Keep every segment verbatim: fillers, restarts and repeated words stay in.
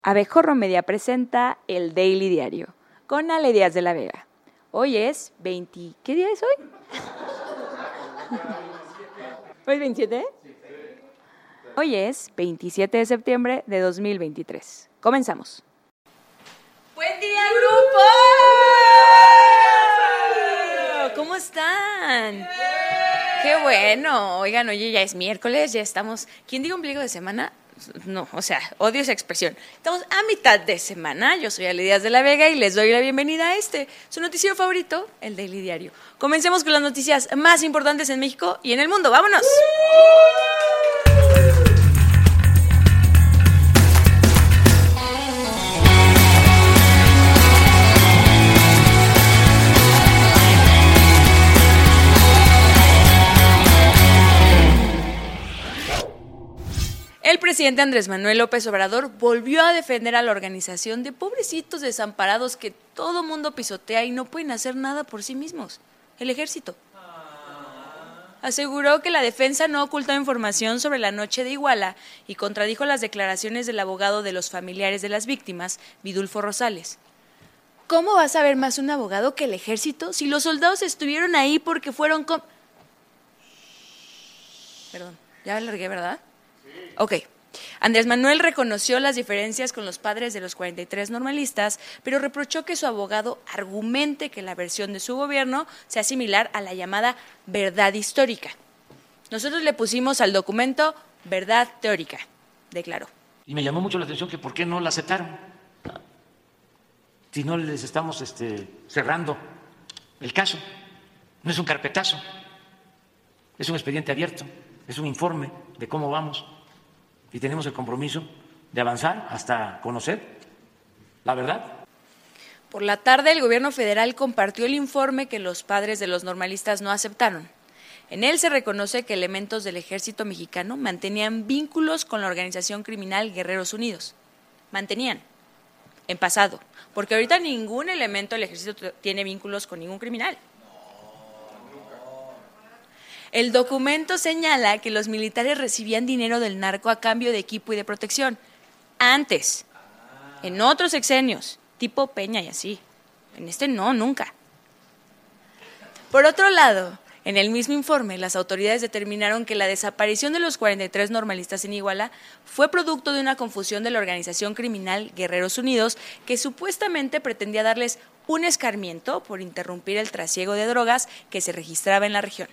Abejorro Media presenta el Daily Diario con Ale Díaz de la Vega. Hoy es veinte... ¿Qué día es hoy? ¿Hoy es veintisiete? Hoy es veintisiete de septiembre de dos mil veintitrés. Comenzamos. ¡Buen día, grupo! ¿Cómo están? ¡Qué bueno! Oigan, oye, ya es miércoles, ya estamos... ¿Quién diga ombligo de semana? No, o sea, odio esa expresión. Estamos a mitad de semana. Yo soy Ale Díaz de la Vega y les doy la bienvenida a este, su noticiero favorito, el Daily Diario. Comencemos con las noticias más importantes en México y en el mundo. ¡Vámonos! El presidente Andrés Manuel López Obrador volvió a defender a la organización de pobrecitos desamparados que todo mundo pisotea y no pueden hacer nada por sí mismos, el Ejército. Aseguró que la defensa no ocultó información sobre la noche de Iguala y contradijo las declaraciones del abogado de los familiares de las víctimas, Vidulfo Rosales. ¿Cómo va a saber más un abogado que el Ejército si los soldados estuvieron ahí porque fueron con... Perdón, ya alargué, ¿verdad? Ok. Andrés Manuel reconoció las diferencias con los padres de los cuarenta y tres normalistas, pero reprochó que su abogado argumente que la versión de su gobierno sea similar a la llamada verdad histórica. Nosotros le pusimos al documento verdad teórica, declaró. Y me llamó mucho la atención que por qué no la aceptaron, si no les estamos este, cerrando el caso. No es un carpetazo, es un expediente abierto, es un informe de cómo vamos. Y tenemos el compromiso de avanzar hasta conocer la verdad. Por la tarde, el gobierno federal compartió el informe que los padres de los normalistas no aceptaron. En él se reconoce que elementos del ejército mexicano mantenían vínculos con la organización criminal Guerreros Unidos. Mantenían, en pasado, porque ahorita ningún elemento del ejército tiene vínculos con ningún criminal. El documento señala que los militares recibían dinero del narco a cambio de equipo y de protección. Antes, en otros sexenios, tipo Peña y así. En este no, nunca. Por otro lado, en el mismo informe, las autoridades determinaron que la desaparición de los cuarenta y tres normalistas en Iguala fue producto de una confusión de la organización criminal Guerreros Unidos, que supuestamente pretendía darles un escarmiento por interrumpir el trasiego de drogas que se registraba en la región.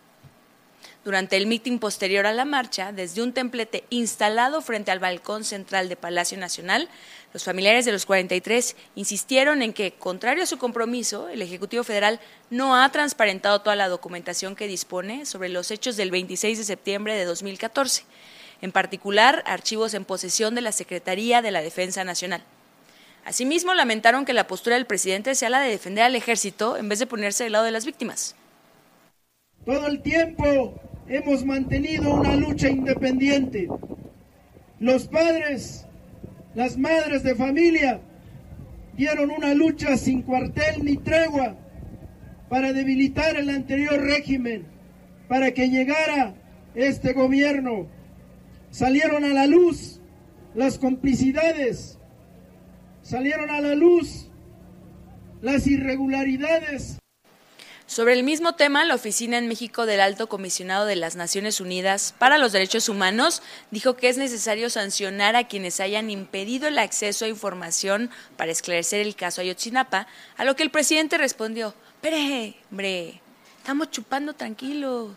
Durante el mitin posterior a la marcha, desde un templete instalado frente al balcón central de Palacio Nacional, los familiares de los cuarenta y tres insistieron en que, contrario a su compromiso, el Ejecutivo Federal no ha transparentado toda la documentación que dispone sobre los hechos del veintiséis de septiembre de dos mil catorce, en particular archivos en posesión de la Secretaría de la Defensa Nacional. Asimismo, lamentaron que la postura del presidente sea la de defender al Ejército en vez de ponerse del lado de las víctimas. Todo el tiempo hemos mantenido una lucha independiente. Los padres, las madres de familia dieron una lucha sin cuartel ni tregua para debilitar el anterior régimen, para que llegara este gobierno. Salieron a la luz las complicidades, salieron a la luz las irregularidades. Sobre el mismo tema, la Oficina en México del Alto Comisionado de las Naciones Unidas para los Derechos Humanos dijo que es necesario sancionar a quienes hayan impedido el acceso a información para esclarecer el caso Ayotzinapa, a lo que el presidente respondió: "Pere, hombre, estamos chupando tranquilo".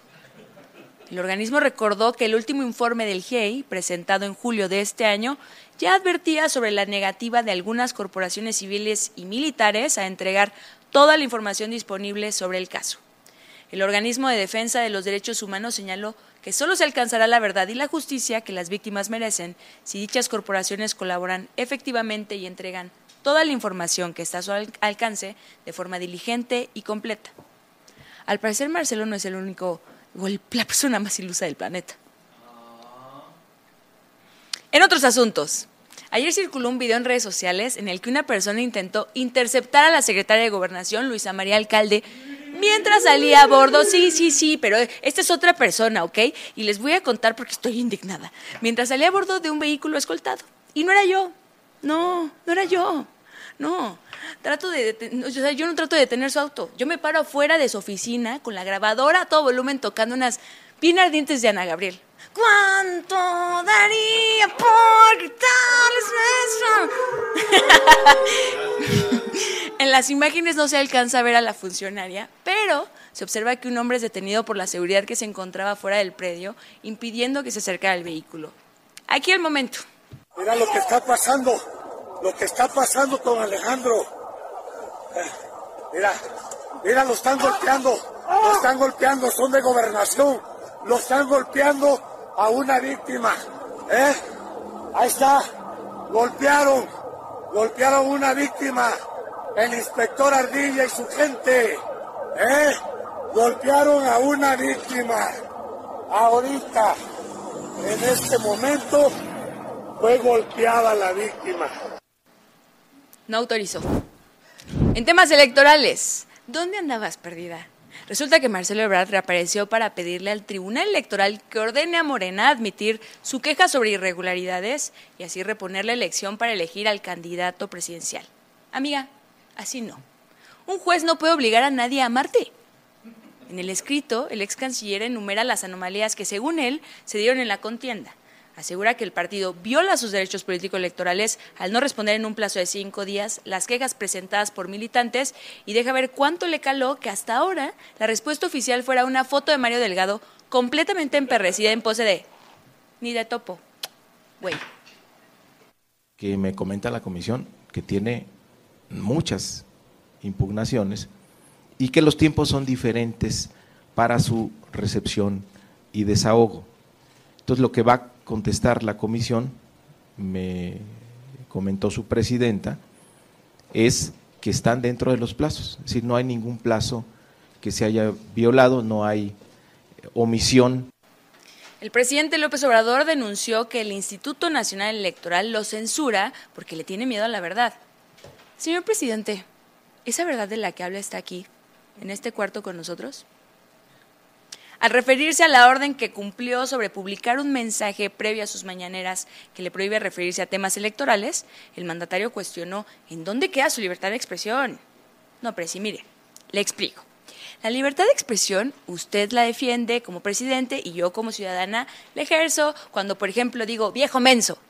El organismo recordó que el último informe del G I E I, presentado en julio de este año, ya advertía sobre la negativa de algunas corporaciones civiles y militares a entregar toda la información disponible sobre el caso. El organismo de defensa de los derechos humanos señaló que solo se alcanzará la verdad y la justicia que las víctimas merecen si dichas corporaciones colaboran efectivamente y entregan toda la información que está a su alcance de forma diligente y completa. Al parecer, Marcelo no es el único, o la persona más ilusa del planeta. En otros asuntos, ayer circuló un video en redes sociales en el que una persona intentó interceptar a la secretaria de Gobernación, Luisa María Alcalde, mientras salía a bordo. Sí, sí, sí, pero esta es otra persona, ¿ok? Y les voy a contar porque estoy indignada. Mientras salía a bordo de un vehículo escoltado. Y no era yo. No, no era yo. No, trato de, de o sea, yo no trato de detener su auto. Yo me paro afuera de su oficina con la grabadora a todo volumen tocando unas bien ardientes de Ana Gabriel. ¿Cuánto daría por gritarles beso? En las imágenes no se alcanza a ver a la funcionaria, pero se observa que un hombre es detenido por la seguridad que se encontraba fuera del predio, impidiendo que se acercara al vehículo. Aquí el momento. Mira lo que está pasando, lo que está pasando con Alejandro. Eh, mira, mira, lo están golpeando, lo están golpeando, son de gobernación, lo están golpeando a una víctima. ¿Eh? Ahí está, golpearon, golpearon a una víctima, el inspector Ardilla y su gente. ¿Eh? Golpearon a una víctima. Ahorita, en este momento, fue golpeada la víctima. No autorizó. En temas electorales, ¿dónde andabas perdida? Resulta que Marcelo Ebrard reapareció para pedirle al Tribunal Electoral que ordene a Morena admitir su queja sobre irregularidades y así reponer la elección para elegir al candidato presidencial. Amiga, así no. Un juez no puede obligar a nadie a amarte. En el escrito, el ex canciller enumera las anomalías que, según él, se dieron en la contienda. Asegura que el partido viola sus derechos político-electorales al no responder en un plazo de cinco días las quejas presentadas por militantes y deja ver cuánto le caló que hasta ahora la respuesta oficial fuera una foto de Mario Delgado completamente emperrecida en pose de ni de topo, güey. Que me comenta la comisión que tiene muchas impugnaciones y que los tiempos son diferentes para su recepción y desahogo. Entonces, lo que va a contestar la comisión, me comentó su presidenta, es que están dentro de los plazos, es decir, no hay ningún plazo que se haya violado, no hay omisión. El presidente López Obrador denunció que el Instituto Nacional Electoral lo censura porque le tiene miedo a la verdad. Señor presidente, ¿esa verdad de la que habla está aquí, en este cuarto con nosotros? Al referirse a la orden que cumplió sobre publicar un mensaje previo a sus mañaneras que le prohíbe referirse a temas electorales, el mandatario cuestionó ¿en dónde queda su libertad de expresión? No, pero sí, mire, le explico. La libertad de expresión usted la defiende como presidente y yo como ciudadana la ejerzo cuando, por ejemplo, digo viejo menso,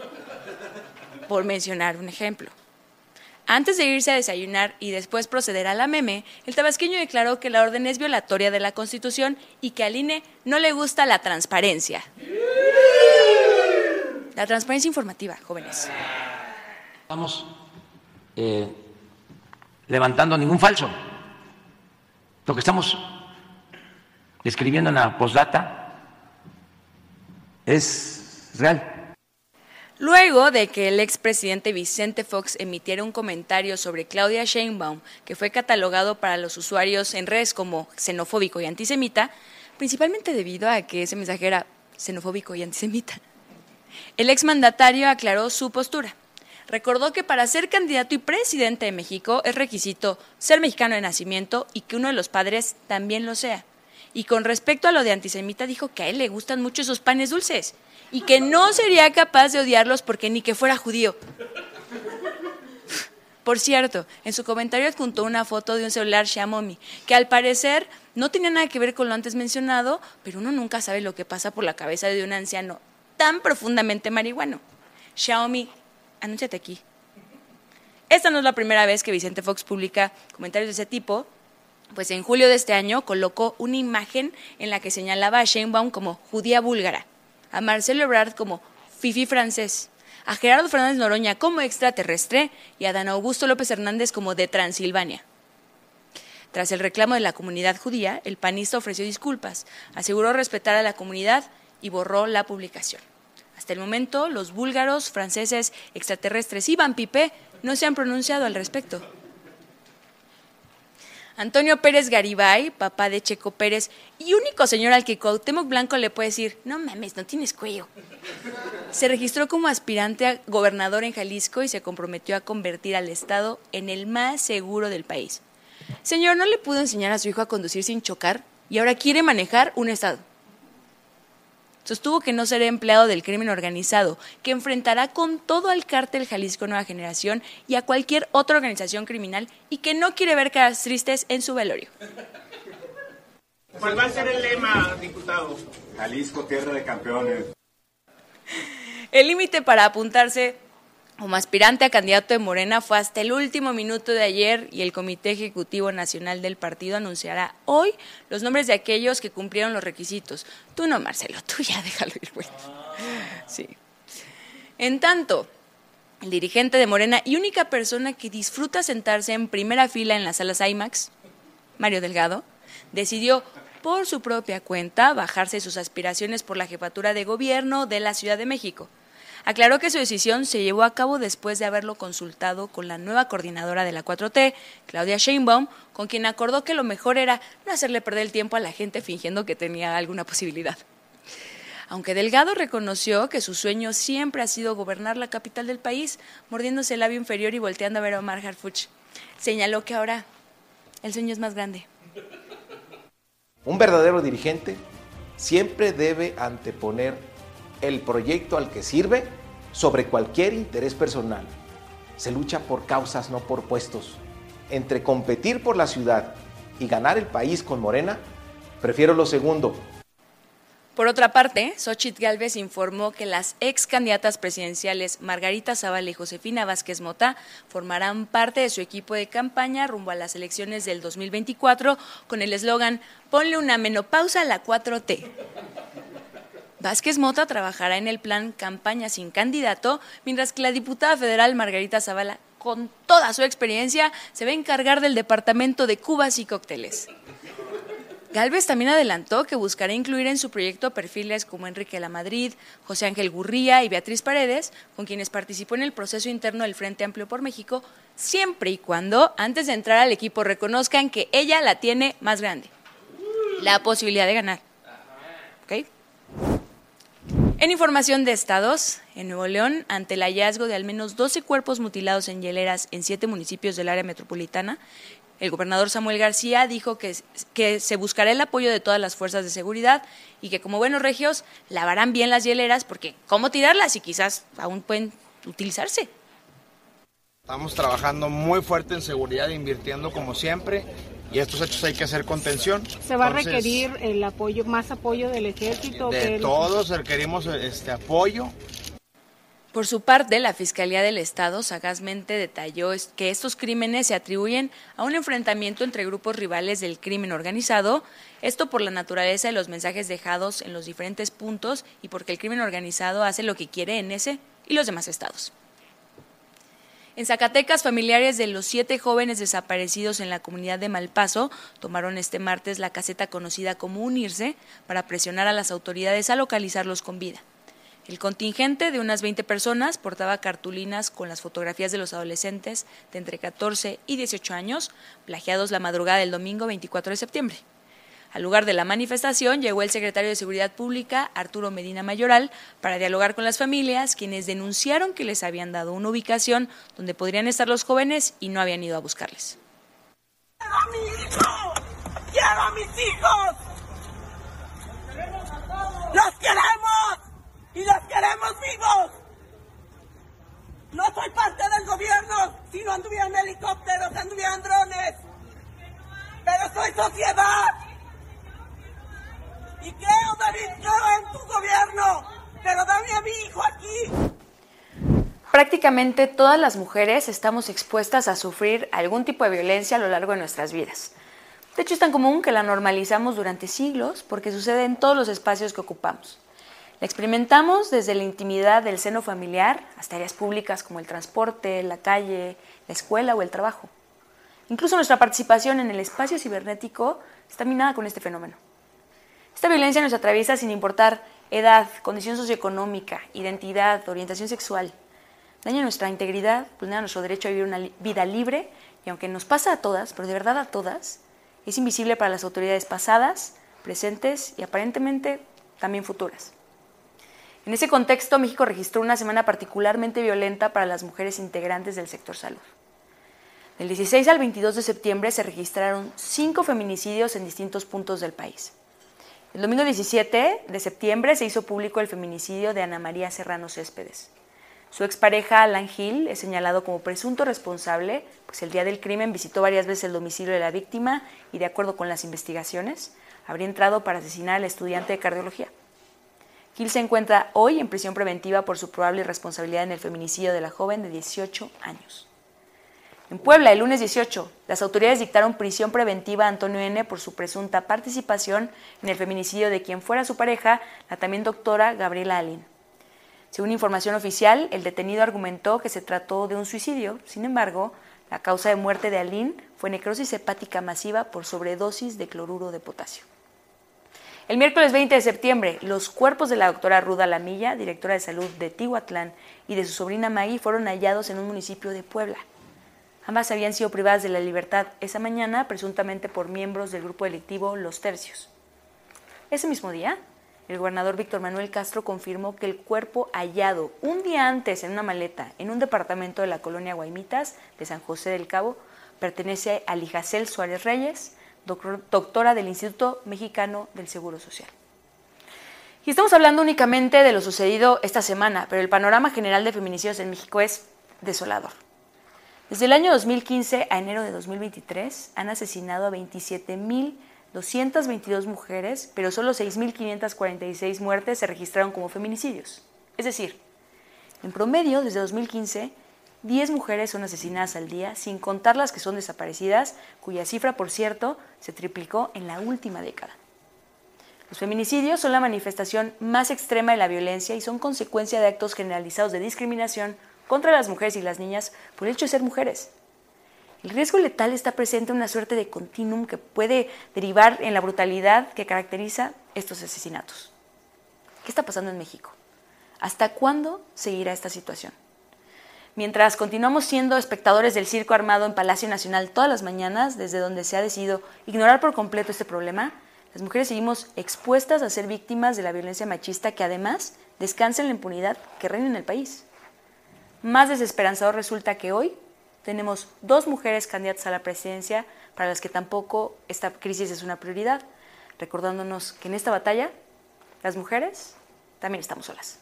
por mencionar un ejemplo. Antes de irse a desayunar y después proceder a la meme, el tabasqueño declaró que la orden es violatoria de la Constitución y que al I N E no le gusta la transparencia. La transparencia informativa, jóvenes. Estamos eh, levantando ningún falso. Lo que estamos escribiendo en la postdata es real. Luego de que el expresidente Vicente Fox emitiera un comentario sobre Claudia Sheinbaum, que fue catalogado para los usuarios en redes como xenofóbico y antisemita, principalmente debido a que ese mensaje era xenofóbico y antisemita, el exmandatario aclaró su postura. Recordó que para ser candidato y presidente de México es requisito ser mexicano de nacimiento y que uno de los padres también lo sea. Y con respecto a lo de antisemita, dijo que a él le gustan mucho esos panes dulces y que no sería capaz de odiarlos porque ni que fuera judío. Por cierto, en su comentario adjuntó una foto de un celular Xiaomi, que al parecer no tenía nada que ver con lo antes mencionado, pero uno nunca sabe lo que pasa por la cabeza de un anciano tan profundamente marihuano. Xiaomi, anúnciate aquí. Esta no es la primera vez que Vicente Fox publica comentarios de ese tipo, pues en julio de este año colocó una imagen en la que señalaba a Sheinbaum como judía búlgara, a Marcelo Ebrard como fifí francés, a Gerardo Fernández Noroña como extraterrestre y a Dan Augusto López Hernández como de Transilvania. Tras el reclamo de la comunidad judía, el panista ofreció disculpas, aseguró respetar a la comunidad y borró la publicación. Hasta el momento, los búlgaros, franceses, extraterrestres y Van Pipe no se han pronunciado al respecto. Antonio Pérez Garibay, papá de Checo Pérez y único señor al que Cuauhtémoc Blanco le puede decir, no mames, no tienes cuello, se registró como aspirante a gobernador en Jalisco y se comprometió a convertir al estado en el más seguro del país. Señor, ¿no le pudo enseñar a su hijo a conducir sin chocar y ahora quiere manejar un estado? Sostuvo que no será empleado del crimen organizado, que enfrentará con todo al cártel Jalisco Nueva Generación y a cualquier otra organización criminal y que no quiere ver caras tristes en su velorio. ¿Cuál va a ser el lema, diputado? Jalisco, tierra de campeones. El límite para apuntarse como aspirante a candidato de Morena fue hasta el último minuto de ayer y el Comité Ejecutivo Nacional del partido anunciará hoy los nombres de aquellos que cumplieron los requisitos. Tú no, Marcelo, tú ya déjalo ir, güey. Sí. En tanto, el dirigente de Morena y única persona que disfruta sentarse en primera fila en las salas IMAX, Mario Delgado, decidió por su propia cuenta bajarse sus aspiraciones por la jefatura de gobierno de la Ciudad de México. Aclaró que su decisión se llevó a cabo después de haberlo consultado con la nueva coordinadora de la cuatro T, Claudia Sheinbaum, con quien acordó que lo mejor era no hacerle perder el tiempo a la gente fingiendo que tenía alguna posibilidad. Aunque Delgado reconoció que su sueño siempre ha sido gobernar la capital del país, mordiéndose el labio inferior y volteando a ver a Omar Harfuch, señaló que ahora el sueño es más grande. Un verdadero dirigente siempre debe anteponer el proyecto al que sirve sobre cualquier interés personal. Se lucha por causas, no por puestos. Entre competir por la ciudad y ganar el país con Morena, prefiero lo segundo. Por otra parte, Xóchitl Gálvez informó que las ex candidatas presidenciales Margarita Zavala y Josefina Vázquez Mota formarán parte de su equipo de campaña rumbo a las elecciones del dos mil veinticuatro con el eslogan «Ponle una menopausa a la cuatro T». Vázquez Mota trabajará en el plan Campaña sin candidato, mientras que la diputada federal Margarita Zavala, con toda su experiencia, se va a encargar del departamento de cubas y cócteles. Gálvez también adelantó que buscará incluir en su proyecto perfiles como Enrique Lamadrid, José Ángel Gurría y Beatriz Paredes, con quienes participó en el proceso interno del Frente Amplio por México, siempre y cuando, antes de entrar al equipo, reconozcan que ella la tiene más grande. La posibilidad de ganar. ¿Ok? En información de estados, en Nuevo León, ante el hallazgo de al menos doce cuerpos mutilados en hieleras en siete municipios del área metropolitana, el gobernador Samuel García dijo que, que se buscará el apoyo de todas las fuerzas de seguridad y que como buenos regios lavarán bien las hieleras porque ¿cómo tirarlas? Y quizás aún pueden utilizarse. Estamos trabajando muy fuerte en seguridad, invirtiendo como siempre. Y estos hechos hay que hacer contención. ¿Se va Entonces, a requerir el apoyo, más apoyo del ejército? De todos requerimos este apoyo. Por su parte, la Fiscalía del Estado sagazmente detalló que estos crímenes se atribuyen a un enfrentamiento entre grupos rivales del crimen organizado, esto por la naturaleza de los mensajes dejados en los diferentes puntos y porque el crimen organizado hace lo que quiere en ese y los demás estados. En Zacatecas, familiares de los siete jóvenes desaparecidos en la comunidad de Malpaso tomaron este martes la caseta conocida como Unirse para presionar a las autoridades a localizarlos con vida. El contingente de unas veinte personas portaba cartulinas con las fotografías de los adolescentes de entre catorce y dieciocho años, plagiados la madrugada del domingo veinticuatro de septiembre. Al lugar de la manifestación llegó el secretario de Seguridad Pública, Arturo Medina Mayoral, para dialogar con las familias, quienes denunciaron que les habían dado una ubicación donde podrían estar los jóvenes y no habían ido a buscarles. ¡Quiero a mi hijo! ¡Quiero a mis hijos! ¡Los queremos! ¡Y los queremos vivos! No soy parte del gobierno, si no anduvieran helicópteros, anduvieran drones. Pero soy sociedad. Y creo, David, creo en tu gobierno, pero dame a mi hijo aquí. Prácticamente todas las mujeres estamos expuestas a sufrir algún tipo de violencia a lo largo de nuestras vidas. De hecho, es tan común que la normalizamos durante siglos porque sucede en todos los espacios que ocupamos. La experimentamos desde la intimidad del seno familiar hasta áreas públicas como el transporte, la calle, la escuela o el trabajo. Incluso nuestra participación en el espacio cibernético está minada con este fenómeno. Esta violencia nos atraviesa sin importar edad, condición socioeconómica, identidad, orientación sexual. Daña nuestra integridad, vulnera nuestro derecho a vivir una vida libre y aunque nos pasa a todas, pero de verdad a todas, es invisible para las autoridades pasadas, presentes y aparentemente también futuras. En ese contexto, México registró una semana particularmente violenta para las mujeres integrantes del sector salud. Del dieciséis al veintidós de septiembre se registraron cinco feminicidios en distintos puntos del país. El domingo diecisiete de septiembre se hizo público el feminicidio de Ana María Serrano Céspedes. Su expareja, Alan Gil, es señalado como presunto responsable, pues el día del crimen visitó varias veces el domicilio de la víctima y, de acuerdo con las investigaciones, habría entrado para asesinar al estudiante de cardiología. Gil se encuentra hoy en prisión preventiva por su probable responsabilidad en el feminicidio de la joven de dieciocho años. En Puebla, el lunes dieciocho, las autoridades dictaron prisión preventiva a Antonio N. por su presunta participación en el feminicidio de quien fuera su pareja, la también doctora Gabriela Alín. Según información oficial, el detenido argumentó que se trató de un suicidio. Sin embargo, la causa de muerte de Alín fue necrosis hepática masiva por sobredosis de cloruro de potasio. El miércoles veinte de septiembre, los cuerpos de la doctora Ruda Lamilla, directora de salud de Tihuatlán, y de su sobrina Maggie fueron hallados en un municipio de Puebla. Ambas habían sido privadas de la libertad esa mañana, presuntamente por miembros del grupo delictivo Los Tercios. Ese mismo día, el gobernador Víctor Manuel Castro confirmó que el cuerpo hallado un día antes en una maleta en un departamento de la colonia Guaymitas de San José del Cabo pertenece a Lijacel Suárez Reyes, doctora del Instituto Mexicano del Seguro Social. Y estamos hablando únicamente de lo sucedido esta semana, pero el panorama general de feminicidios en México es desolador. Desde el año dos mil quince a enero de dos mil veintitrés han asesinado a veintisiete mil doscientas veintidós mujeres, pero solo seis mil quinientas cuarenta y seis muertes se registraron como feminicidios. Es decir, en promedio, desde dos mil quince, diez mujeres son asesinadas al día, sin contar las que son desaparecidas, cuya cifra, por cierto, se triplicó en la última década. Los feminicidios son la manifestación más extrema de la violencia y son consecuencia de actos generalizados de discriminación contra las mujeres y las niñas por el hecho de ser mujeres. El riesgo letal está presente en una suerte de continuum que puede derivar en la brutalidad que caracteriza estos asesinatos. ¿Qué está pasando en México? ¿Hasta cuándo seguirá esta situación? Mientras continuamos siendo espectadores del circo armado en Palacio Nacional todas las mañanas, desde donde se ha decidido ignorar por completo este problema, las mujeres seguimos expuestas a ser víctimas de la violencia machista que además descansa en la impunidad que reina en el país. Más desesperanzador resulta que hoy tenemos dos mujeres candidatas a la presidencia para las que tampoco esta crisis es una prioridad, recordándonos que en esta batalla las mujeres también estamos solas.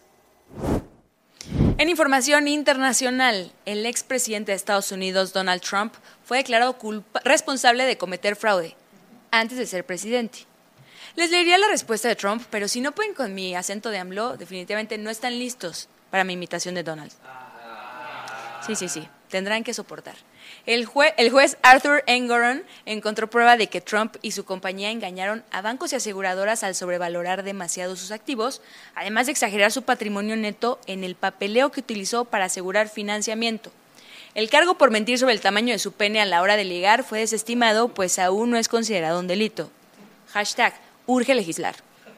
En información internacional, el expresidente de Estados Unidos, Donald Trump, fue declarado culpa- responsable de cometer fraude antes de ser presidente. Les leería la respuesta de Trump, pero si no pueden con mi acento de AMLO, definitivamente no están listos para mi imitación de Donald. Sí, sí, sí, tendrán que soportar. El, jue- el juez Arthur Engoron encontró prueba de que Trump y su compañía engañaron a bancos y aseguradoras al sobrevalorar demasiado sus activos, además de exagerar su patrimonio neto en el papeleo que utilizó para asegurar financiamiento. El cargo por mentir sobre el tamaño de su pene a la hora de ligar fue desestimado, pues aún no es considerado un delito. Hashtag, urge legislar.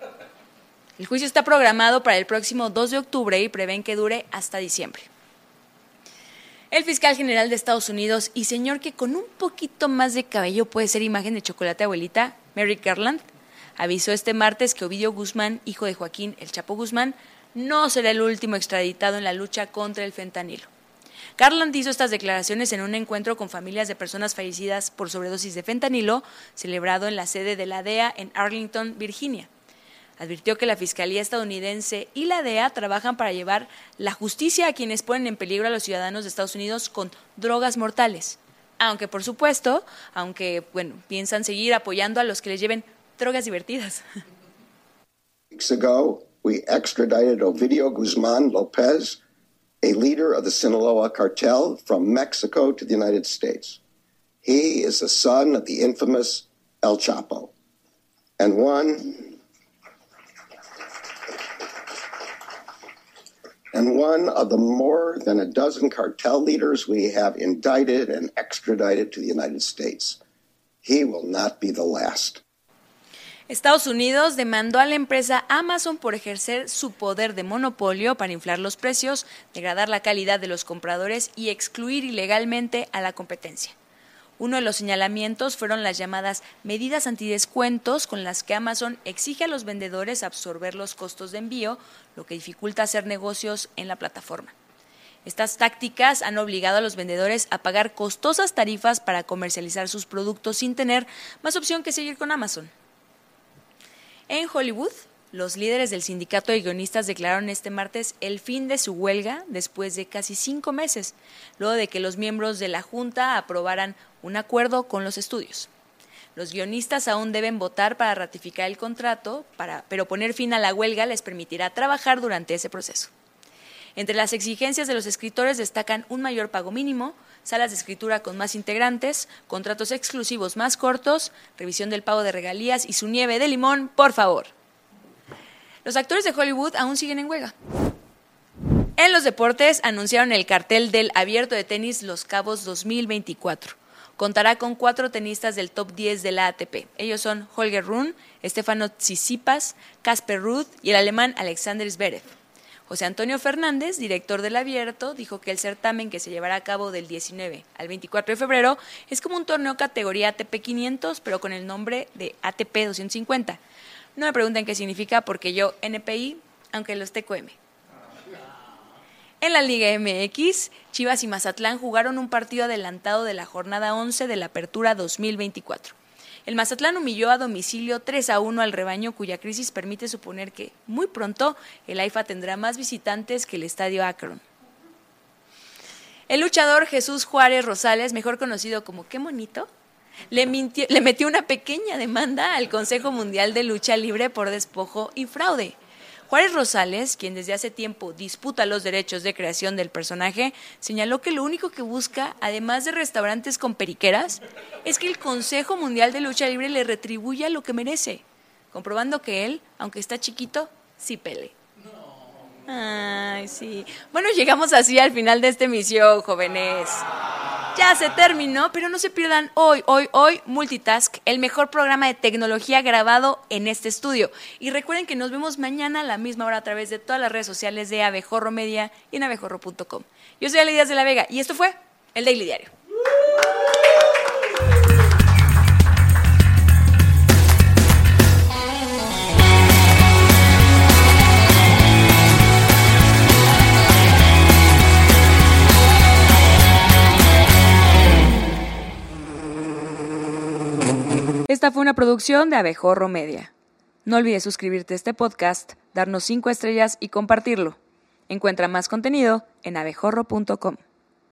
El juicio está programado para el próximo dos de octubre y prevén que dure hasta diciembre. El fiscal general de Estados Unidos y señor que con un poquito más de cabello puede ser imagen de chocolate abuelita, Merrick Garland, avisó este martes que Ovidio Guzmán, hijo de Joaquín El Chapo Guzmán, no será el último extraditado en la lucha contra el fentanilo. Garland hizo estas declaraciones en un encuentro con familias de personas fallecidas por sobredosis de fentanilo, celebrado en la sede de la D E A en Arlington, Virginia. Advirtió que la Fiscalía estadounidense y la D E A trabajan para llevar la justicia a quienes ponen en peligro a los ciudadanos de Estados Unidos con drogas mortales. Aunque, por supuesto, aunque bueno, piensan seguir apoyando a los que les lleven drogas divertidas. Weeks ago, we extradited Ovidio Guzmán López, a leader of the Sinaloa cartel, from Mexico to the United States. He is the son of the infamous El Chapo, and one and one of the more than a dozen cartel leaders we have indicted and extradited to the United States. He will not be the last. Estados Unidos demandó a la empresa Amazon por ejercer su poder de monopolio para inflar los precios, degradar la calidad de los compradores y excluir ilegalmente a la competencia. Uno de los señalamientos fueron las llamadas medidas antidescuentos, con las que Amazon exige a los vendedores absorber los costos de envío, lo que dificulta hacer negocios en la plataforma. Estas tácticas han obligado a los vendedores a pagar costosas tarifas para comercializar sus productos sin tener más opción que seguir con Amazon. En Hollywood, los líderes del sindicato de guionistas declararon este martes el fin de su huelga después de casi cinco meses, luego de que los miembros de la Junta aprobaran un acuerdo con los estudios. Los guionistas aún deben votar para ratificar el contrato, para, pero poner fin a la huelga les permitirá trabajar durante ese proceso. Entre las exigencias de los escritores destacan un mayor pago mínimo, salas de escritura con más integrantes, contratos exclusivos más cortos, revisión del pago de regalías y su nieve de limón, por favor. Los actores de Hollywood aún siguen en huelga. En los deportes anunciaron el cartel del Abierto de Tenis Los Cabos dos mil veinticuatro. Contará con cuatro tenistas del top diez de la A T P. Ellos son Holger Rune, Stefano Tsitsipas, Casper Ruud y el alemán Alexander Zverev. José Antonio Fernández, director del Abierto, dijo que el certamen, que se llevará a cabo del diecinueve al veinticuatro de febrero, es como un torneo categoría A T P quinientos, pero con el nombre de A T P doscientos cincuenta. No me pregunten qué significa, porque yo N P I, aunque los T Q M. En la Liga M X, Chivas y Mazatlán jugaron un partido adelantado de la jornada once de la Apertura dos mil veinticuatro. El Mazatlán humilló a domicilio tres a uno al rebaño, cuya crisis permite suponer que, muy pronto, el AIFA tendrá más visitantes que el Estadio Akron. El luchador Jesús Juárez Rosales, mejor conocido como Qué Monito, le, mintió, le metió una pequeña demanda al Consejo Mundial de Lucha Libre por despojo y fraude. Juárez Rosales, quien desde hace tiempo disputa los derechos de creación del personaje, señaló que lo único que busca, además de restaurantes con periqueras, es que el Consejo Mundial de Lucha Libre le retribuya lo que merece, comprobando que él, aunque está chiquito, sí pele. Ay, sí. Bueno, llegamos así al final de esta emisión, jóvenes. Ya se terminó, pero no se pierdan hoy, hoy, hoy, Multitask, el mejor programa de tecnología grabado en este estudio. Y recuerden que nos vemos mañana a la misma hora a través de todas las redes sociales de Abejorro Media y en abejorro punto com. Yo soy Ale Díaz de la Vega y esto fue el Daily Diario. Esta fue una producción de Abejorro Media. No olvides suscribirte a este podcast, darnos cinco estrellas y compartirlo. Encuentra más contenido en abejorro punto com.